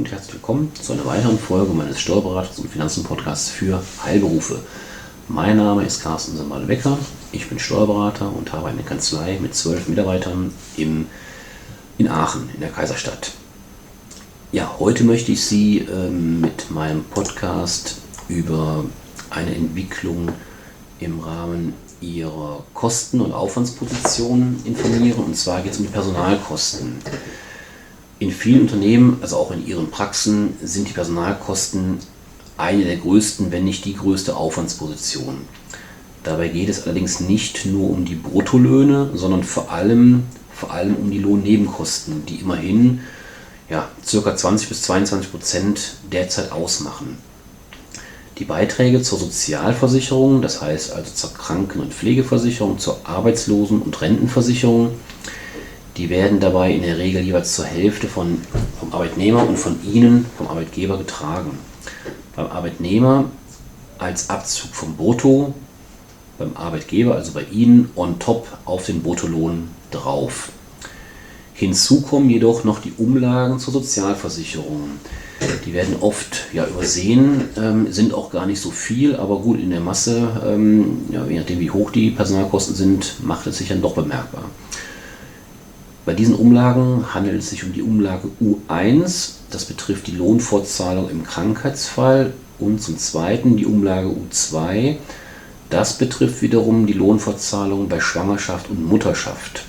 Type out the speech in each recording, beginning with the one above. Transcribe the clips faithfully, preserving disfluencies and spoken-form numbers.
und herzlich willkommen zu einer weiteren Folge meines Steuerberaters und Finanzen-Podcasts für Heilberufe. Mein Name ist Carsten Sambale-Becker, ich bin Steuerberater und habe eine Kanzlei mit zwölf Mitarbeitern im, in Aachen, in der Kaiserstadt. Ja, heute möchte ich Sie ähm, mit meinem Podcast über eine Entwicklung im Rahmen Ihrer Kosten- und Aufwandsposition informieren, und zwar geht es um die Personalkosten. In vielen Unternehmen, also auch in Ihren Praxen, sind die Personalkosten eine der größten, wenn nicht die größte Aufwandsposition. Dabei geht es allerdings nicht nur um die Bruttolöhne, sondern vor allem, vor allem um die Lohnnebenkosten, die immerhin ja, ca. zwanzig bis zweiundzwanzig Prozent derzeit ausmachen. Die Beiträge zur Sozialversicherung, das heißt also zur Kranken- und Pflegeversicherung, zur Arbeitslosen- und Rentenversicherung, die werden dabei in der Regel jeweils zur Hälfte von, vom Arbeitnehmer und von Ihnen, vom Arbeitgeber, getragen. Beim Arbeitnehmer als Abzug vom Brutto, beim Arbeitgeber, also bei Ihnen, on top auf den Bruttolohn drauf. Hinzu kommen jedoch noch die Umlagen zur Sozialversicherung. Die werden oft ja, übersehen, ähm, sind auch gar nicht so viel, aber gut, in der Masse, ähm, ja, je nachdem wie hoch die Personalkosten sind, macht es sich dann doch bemerkbar. Bei diesen Umlagen handelt es sich um die Umlage U eins, das betrifft die Lohnfortzahlung im Krankheitsfall, und zum Zweiten die Umlage U zwei, das betrifft wiederum die Lohnfortzahlung bei Schwangerschaft und Mutterschaft.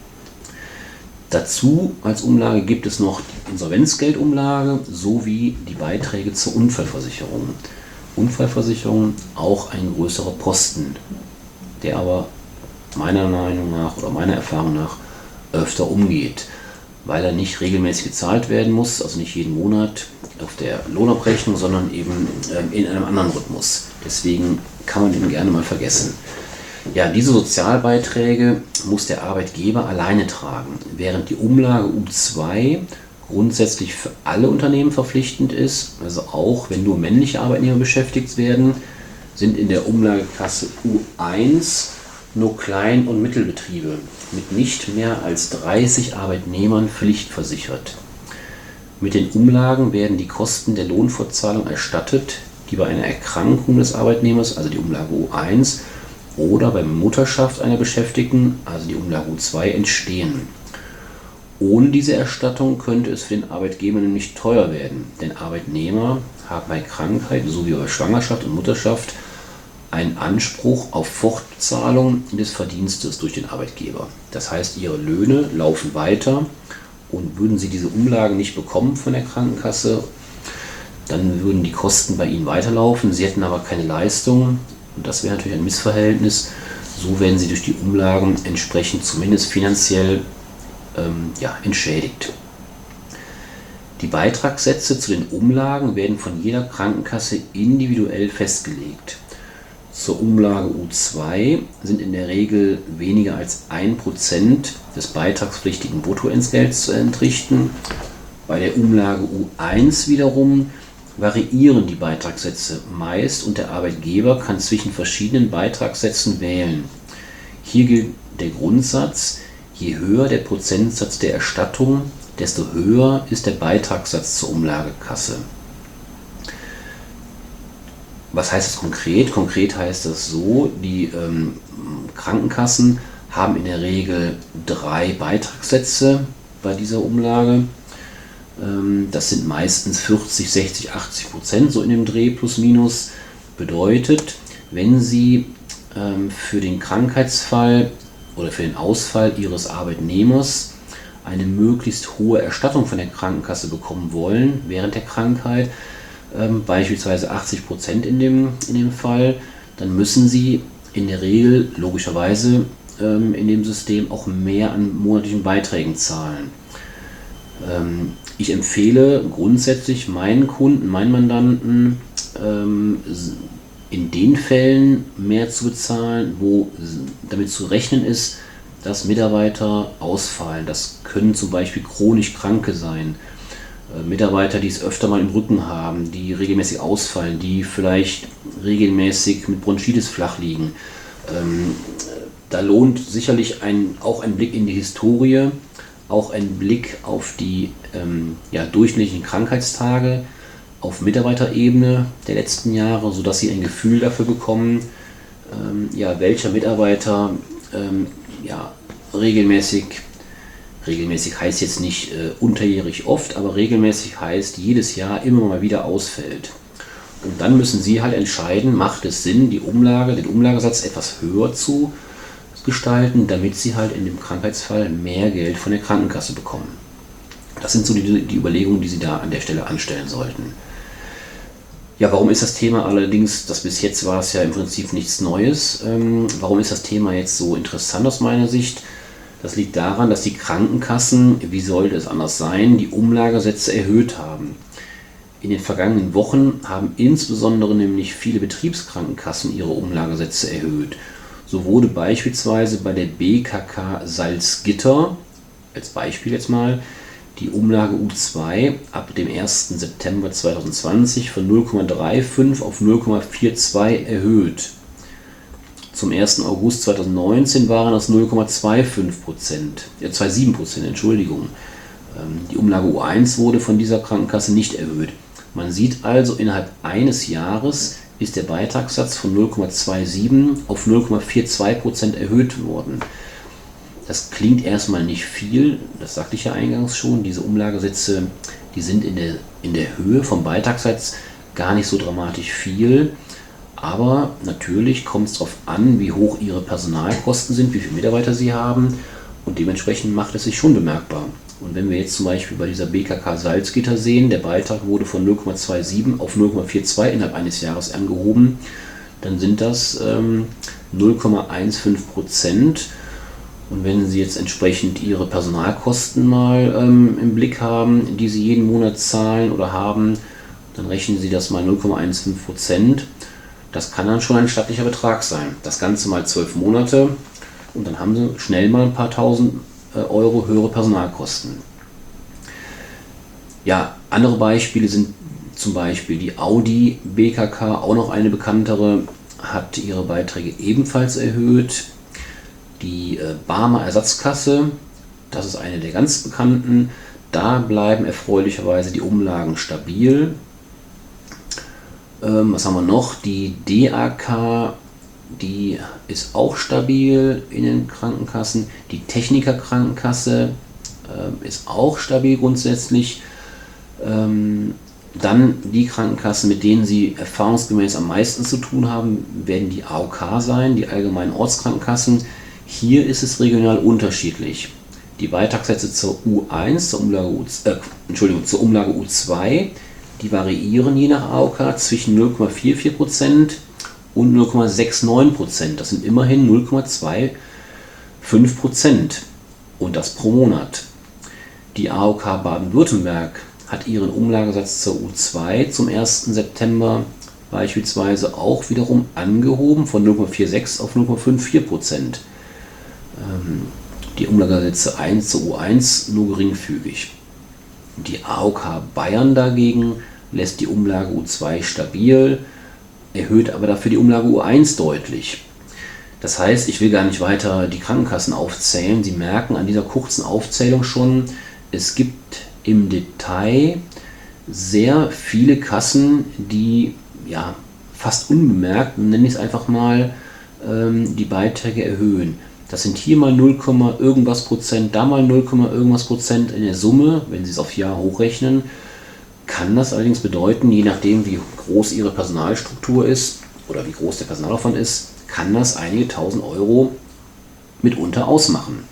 Dazu als Umlage gibt es noch die Insolvenzgeldumlage sowie die Beiträge zur Unfallversicherung. Unfallversicherung auch ein größerer Posten, der aber meiner Meinung nach oder meiner Erfahrung nach öfter umgeht, weil er nicht regelmäßig gezahlt werden muss, also nicht jeden Monat auf der Lohnabrechnung, sondern eben in einem anderen Rhythmus. Deswegen kann man den gerne mal vergessen. Ja, diese Sozialbeiträge muss der Arbeitgeber alleine tragen, während die Umlage U zwei grundsätzlich für alle Unternehmen verpflichtend ist. Also auch wenn nur männliche Arbeitnehmer beschäftigt werden, sind in der Umlagekasse U eins nur Klein- und Mittelbetriebe mit nicht mehr als dreißig Arbeitnehmern pflichtversichert. Mit den Umlagen werden die Kosten der Lohnfortzahlung erstattet, die bei einer Erkrankung des Arbeitnehmers, also die Umlage U eins, oder bei Mutterschaft einer Beschäftigten, also die Umlage U zwei, entstehen. Ohne diese Erstattung könnte es für den Arbeitgeber nämlich teuer werden, denn Arbeitnehmer haben bei Krankheit sowie bei Schwangerschaft und Mutterschaft einen Anspruch auf Fortzahlung des Verdienstes durch den Arbeitgeber. Das heißt, ihre Löhne laufen weiter, und würden sie diese Umlagen nicht bekommen von der Krankenkasse, dann würden die Kosten bei ihnen weiterlaufen, sie hätten aber keine Leistung. Und das wäre natürlich ein Missverhältnis. So werden sie durch die Umlagen entsprechend zumindest finanziell ähm, ja, entschädigt. Die Beitragssätze zu den Umlagen werden von jeder Krankenkasse individuell festgelegt. Zur Umlage U zwei sind in der Regel weniger als ein Prozent des beitragspflichtigen Bruttoentgelts zu entrichten. Bei der Umlage U eins wiederum variieren die Beitragssätze meist und der Arbeitgeber kann zwischen verschiedenen Beitragssätzen wählen. Hier gilt der Grundsatz: Je höher der Prozentsatz der Erstattung, desto höher ist der Beitragssatz zur Umlagekasse. Was heißt das konkret? Konkret heißt das so, die ähm, Krankenkassen haben in der Regel drei Beitragssätze bei dieser Umlage. Das sind meistens vierzig, sechzig, achtzig Prozent, so in dem Dreh plus minus. Bedeutet, wenn Sie ähm, für den Krankheitsfall oder für den Ausfall Ihres Arbeitnehmers eine möglichst hohe Erstattung von der Krankenkasse bekommen wollen während der Krankheit, ähm, beispielsweise achtzig Prozent in dem, in dem Fall, dann müssen Sie in der Regel logischerweise ähm, in dem System auch mehr an monatlichen Beiträgen zahlen. Ähm, Ich empfehle grundsätzlich meinen Kunden, meinen Mandanten, in den Fällen mehr zu bezahlen, wo damit zu rechnen ist, dass Mitarbeiter ausfallen. Das können zum Beispiel chronisch Kranke sein, Mitarbeiter, die es öfter mal im Rücken haben, die regelmäßig ausfallen, die vielleicht regelmäßig mit Bronchitis flach liegen. Da lohnt sicherlich ein, auch ein Blick in die Historie, auch ein Blick auf die ähm, ja, durchschnittlichen Krankheitstage auf Mitarbeiterebene der letzten Jahre, sodass Sie ein Gefühl dafür bekommen, ähm, ja, welcher Mitarbeiter ähm, ja, regelmäßig, regelmäßig heißt jetzt nicht äh, unterjährig oft, aber regelmäßig heißt jedes Jahr immer mal wieder ausfällt. Und dann müssen Sie halt entscheiden, macht es Sinn, die Umlage, den Umlagesatz etwas höher zu gestalten, damit Sie halt in dem Krankheitsfall mehr Geld von der Krankenkasse bekommen. Das sind so die, die Überlegungen, die Sie da an der Stelle anstellen sollten. Ja, warum ist das Thema allerdings, das bis jetzt war es ja im Prinzip nichts Neues, ähm, warum ist das Thema jetzt so interessant aus meiner Sicht? Das liegt daran, dass die Krankenkassen, wie sollte es anders sein, die Umlagesätze erhöht haben. In den vergangenen Wochen haben insbesondere nämlich viele Betriebskrankenkassen ihre Umlagesätze erhöht. So wurde beispielsweise bei der B K K Salzgitter, als Beispiel jetzt mal, die Umlage U zwei ab dem ersten September zweitausendzwanzig von null Komma fünfunddreißig auf null Komma zweiundvierzig erhöht. Zum ersten August zweitausendneunzehn waren das null Komma fünfundzwanzig Prozent, äh, siebenundzwanzig Prozent, Entschuldigung. Ähm, die Umlage U eins wurde von dieser Krankenkasse nicht erhöht. Man sieht also, innerhalb eines Jahres ist der Beitragssatz von null Komma siebenundzwanzig auf null Komma zweiundvierzig Prozent erhöht worden. Das klingt erstmal nicht viel, das sagte ich ja eingangs schon, diese Umlagesätze, die sind in der, in der Höhe vom Beitragssatz gar nicht so dramatisch viel, aber natürlich kommt es darauf an, wie hoch Ihre Personalkosten sind, wie viele Mitarbeiter Sie haben, und dementsprechend macht es sich schon bemerkbar. Und wenn wir jetzt zum Beispiel bei dieser B K K Salzgitter sehen, der Beitrag wurde von null Komma siebenundzwanzig auf null Komma zweiundvierzig innerhalb eines Jahres angehoben, dann sind das ähm, null Komma fünfzehn Prozent. Und wenn Sie jetzt entsprechend Ihre Personalkosten mal ähm, im Blick haben, die Sie jeden Monat zahlen oder haben, dann rechnen Sie das mal null Komma fünfzehn Prozent. Das kann dann schon ein stattlicher Betrag sein. Das Ganze mal zwölf Monate und dann haben Sie schnell mal ein paar tausend äh, Euro höhere Personalkosten. Ja, andere Beispiele sind zum Beispiel die Audi B K K, auch noch eine bekanntere, hat ihre Beiträge ebenfalls erhöht. Die äh, Barmer Ersatzkasse, das ist eine der ganz bekannten, da bleiben erfreulicherweise die Umlagen stabil. Ähm, was haben wir noch? Die D A K, die ist auch stabil in den Krankenkassen. Die Techniker Krankenkasse äh, ist auch stabil grundsätzlich. Ähm, dann die Krankenkassen, mit denen Sie erfahrungsgemäß am meisten zu tun haben, werden die A O K sein, die allgemeinen Ortskrankenkassen. Hier ist es regional unterschiedlich. Die Beitragssätze zur U eins, zur Umlage, U, äh, Entschuldigung, zur Umlage U zwei, die variieren je nach A O K zwischen null Komma vierundvierzig Prozent und null Komma neunundsechzig Prozent. Das sind immerhin null Komma fünfundzwanzig Prozent und das pro Monat. Die A O K Baden-Württemberg hat ihren Umlagesatz zur U zwei zum ersten September beispielsweise auch wiederum angehoben von null Komma sechsundvierzig auf null Komma fünfundfünfzig Prozent. Ähm, die Umlagesätze eins zur U eins nur geringfügig. Die A O K Bayern dagegen lässt die Umlage U zwei stabil, erhöht aber dafür die Umlage U eins deutlich. Das heißt, ich will gar nicht weiter die Krankenkassen aufzählen. Sie merken an dieser kurzen Aufzählung schon, es gibt im Detail sehr viele Kassen, die ja fast unbemerkt, nenne ich es einfach mal, ähm, die Beiträge erhöhen. Das sind hier mal null, irgendwas Prozent, da mal null, irgendwas Prozent in der Summe. Wenn Sie es auf Jahr hochrechnen, kann das allerdings bedeuten, je nachdem wie groß Ihre Personalstruktur ist oder wie groß der Personalaufwand ist, kann das einige tausend Euro mitunter ausmachen.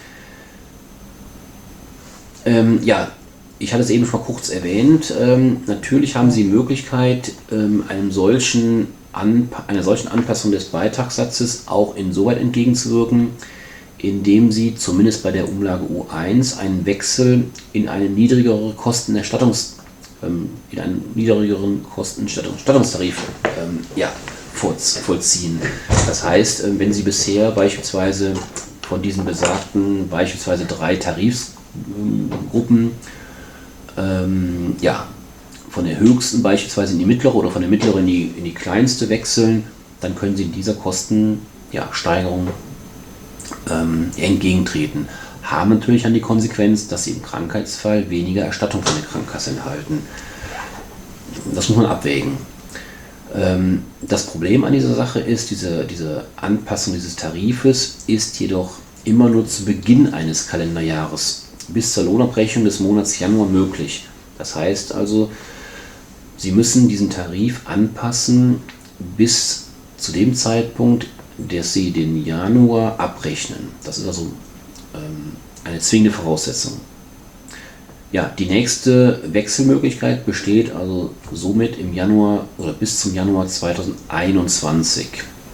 Ähm, ja, ich hatte es eben schon mal kurz erwähnt. Ähm, natürlich haben Sie die Möglichkeit, ähm, einem solchen Anpa- einer solchen Anpassung des Beitragssatzes auch insoweit entgegenzuwirken, indem Sie zumindest bei der Umlage U eins einen Wechsel in eine niedrigere Kostenerstattungs ähm, in einen niedrigeren Kostenerstattungstarif ähm, ja, vollziehen. Das heißt, äh, wenn Sie bisher beispielsweise von diesen besagten beispielsweise drei Tarifgruppen ähm, ja, von der höchsten beispielsweise in die mittlere oder von der mittleren in die, in die kleinste wechseln, dann können Sie in dieser Kostensteigerung ja, ähm, entgegentreten. haben natürlich dann die Konsequenz, dass sie im Krankheitsfall weniger Erstattung von der Krankenkasse erhalten. Das muss man abwägen. Ähm, das Problem an dieser Sache ist, diese, diese Anpassung dieses Tarifes ist jedoch immer nur zu Beginn eines Kalenderjahres bis zur Lohnabrechnung des Monats Januar möglich. Das heißt also, Sie müssen diesen Tarif anpassen bis zu dem Zeitpunkt, dass Sie den Januar abrechnen. Das ist also ähm, eine zwingende Voraussetzung. Ja, die nächste Wechselmöglichkeit besteht also somit im Januar oder bis zum Januar zweitausendeinundzwanzig.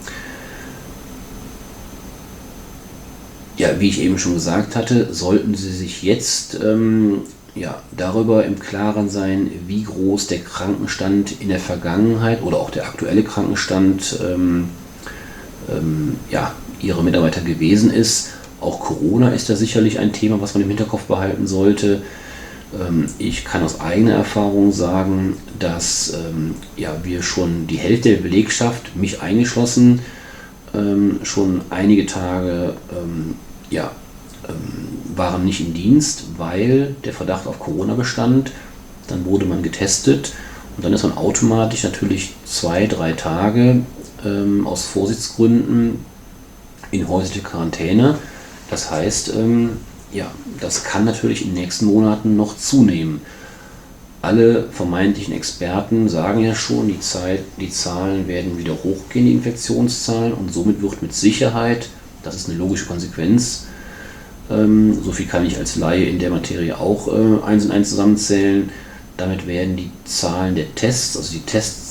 Ja, wie ich eben schon gesagt hatte, sollten Sie sich jetzt ähm, ja, darüber im Klaren sein, wie groß der Krankenstand in der Vergangenheit oder auch der aktuelle Krankenstand ähm, ähm, ja, Ihrer Mitarbeiter gewesen ist. Auch Corona ist da sicherlich ein Thema, was man im Hinterkopf behalten sollte. Ähm, ich kann aus eigener Erfahrung sagen, dass ähm, ja, wir schon die Hälfte der Belegschaft, mich eingeschlossen, ähm, schon einige Tage ähm, ja, waren nicht im Dienst, weil der Verdacht auf Corona bestand. Dann wurde man getestet und dann ist man automatisch natürlich zwei, drei Tage ähm, aus Vorsichtsgründen in häusliche Quarantäne. Das heißt, ähm, ja, das kann natürlich in den nächsten Monaten noch zunehmen. Alle vermeintlichen Experten sagen ja schon, die, Zeit, die Zahlen werden wieder hochgehen, die Infektionszahlen, und somit wird mit Sicherheit, das ist eine logische Konsequenz, Ähm, so viel kann ich als Laie in der Materie auch äh, eins und eins zusammenzählen. Damit werden die Zahlen der Tests, also die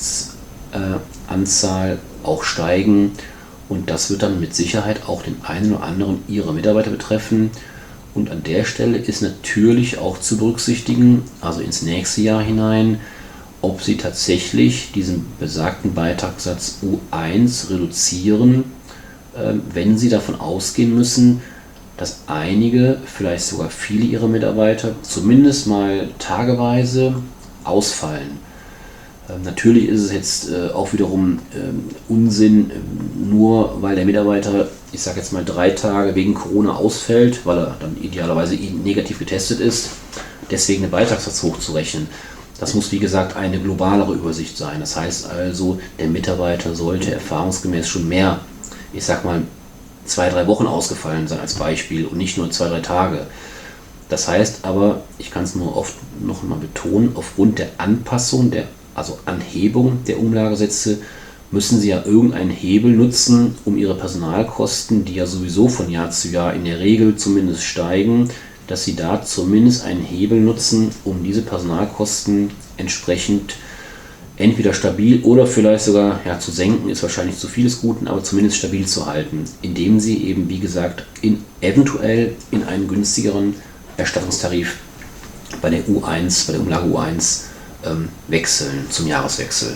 Tests-Anzahl äh, auch steigen, und das wird dann mit Sicherheit auch den einen oder anderen Ihrer Mitarbeiter betreffen. Und an der Stelle ist natürlich auch zu berücksichtigen, also ins nächste Jahr hinein, ob Sie tatsächlich diesen besagten Beitragssatz U eins reduzieren, äh, wenn Sie davon ausgehen müssen, dass einige, vielleicht sogar viele Ihrer Mitarbeiter zumindest mal tageweise ausfallen. Ähm, natürlich ist es jetzt äh, auch wiederum ähm, Unsinn, ähm, nur weil der Mitarbeiter, ich sage jetzt mal drei Tage wegen Corona ausfällt, weil er dann idealerweise negativ getestet ist, deswegen einen Beitragssatz hochzurechnen. Das muss, wie gesagt, eine globalere Übersicht sein. Das heißt also, der Mitarbeiter sollte erfahrungsgemäß schon mehr, ich sag mal, zwei, drei Wochen ausgefallen sein als Beispiel und nicht nur zwei, drei Tage. Das heißt aber, ich kann es nur oft noch mal betonen, aufgrund der Anpassung, der, also Anhebung der Umlagesätze, müssen Sie ja irgendeinen Hebel nutzen, um Ihre Personalkosten, die ja sowieso von Jahr zu Jahr in der Regel zumindest steigen, dass Sie da zumindest einen Hebel nutzen, um diese Personalkosten entsprechend entweder stabil oder vielleicht sogar ja, zu senken, ist wahrscheinlich zu vieles Guten, aber zumindest stabil zu halten, indem Sie eben, wie gesagt, in, eventuell in einen günstigeren Erstattungstarif bei der U eins, bei der Umlage U eins ähm, wechseln, zum Jahreswechsel.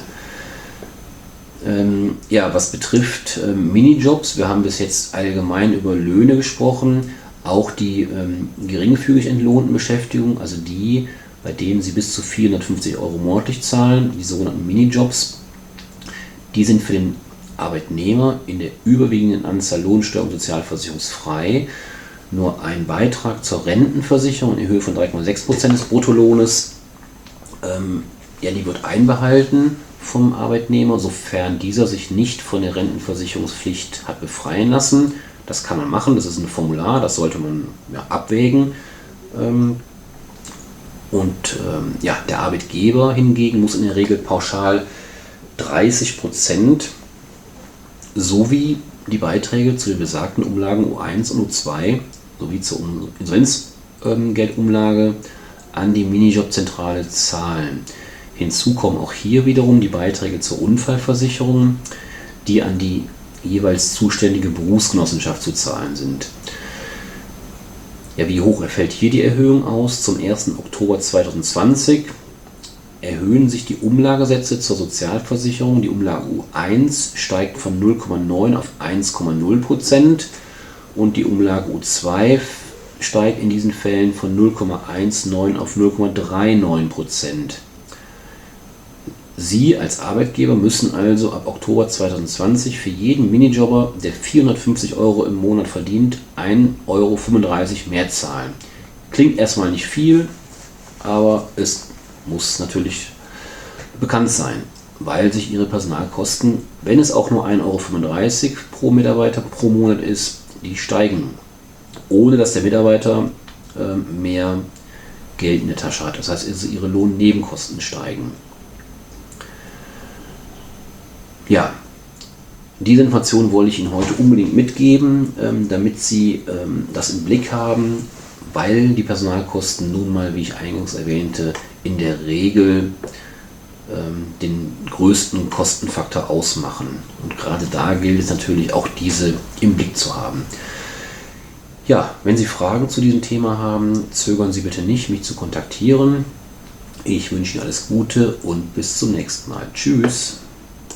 Ähm, ja, was betrifft ähm, Minijobs, wir haben bis jetzt allgemein über Löhne gesprochen, auch die ähm, geringfügig entlohnten Beschäftigungen, also die, bei denen Sie bis zu vierhundertfünfzig Euro monatlich zahlen, die sogenannten Minijobs, die sind für den Arbeitnehmer in der überwiegenden Anzahl lohnsteuer- und sozialversicherungsfrei. Nur ein Beitrag zur Rentenversicherung in Höhe von drei Komma sechs Prozent des Bruttolohnes, ähm, ja, die wird einbehalten vom Arbeitnehmer, sofern dieser sich nicht von der Rentenversicherungspflicht hat befreien lassen. Das kann man machen, das ist ein Formular, das sollte man ja, abwägen. Ähm, Und ähm, ja, der Arbeitgeber hingegen muss in der Regel pauschal dreißig Prozent sowie die Beiträge zu den besagten Umlagen U eins und U zwei sowie zur Insolvenzgeldumlage an die Minijobzentrale zahlen. Hinzu kommen auch hier wiederum die Beiträge zur Unfallversicherung, die an die jeweils zuständige Berufsgenossenschaft zu zahlen sind. Ja, wie hoch fällt hier die Erhöhung aus? Zum ersten Oktober zweitausendzwanzig erhöhen sich die Umlagesätze zur Sozialversicherung. Die Umlage U eins steigt von null Komma neun auf eins Komma null Prozent und die Umlage U zwei steigt in diesen Fällen von null Komma neunzehn auf null Komma neununddreißig Prozent. Sie als Arbeitgeber müssen also ab Oktober zweitausendzwanzig für jeden Minijobber, der vierhundertfünfzig Euro im Monat verdient, ein Euro fünfunddreißig mehr zahlen. Klingt erstmal nicht viel, aber es muss natürlich bekannt sein, weil sich Ihre Personalkosten, wenn es auch nur ein Euro fünfunddreißig pro Mitarbeiter pro Monat ist, die steigen, ohne dass der Mitarbeiter äh, mehr Geld in der Tasche hat. Das heißt, also Ihre Lohnnebenkosten steigen. Ja, diese Information wollte ich Ihnen heute unbedingt mitgeben, ähm, damit Sie ähm, das im Blick haben, weil die Personalkosten nun mal, wie ich eingangs erwähnte, in der Regel ähm, den größten Kostenfaktor ausmachen. Und gerade da gilt es natürlich auch, diese im Blick zu haben. Ja, wenn Sie Fragen zu diesem Thema haben, zögern Sie bitte nicht, mich zu kontaktieren. Ich wünsche Ihnen alles Gute und bis zum nächsten Mal. Tschüss!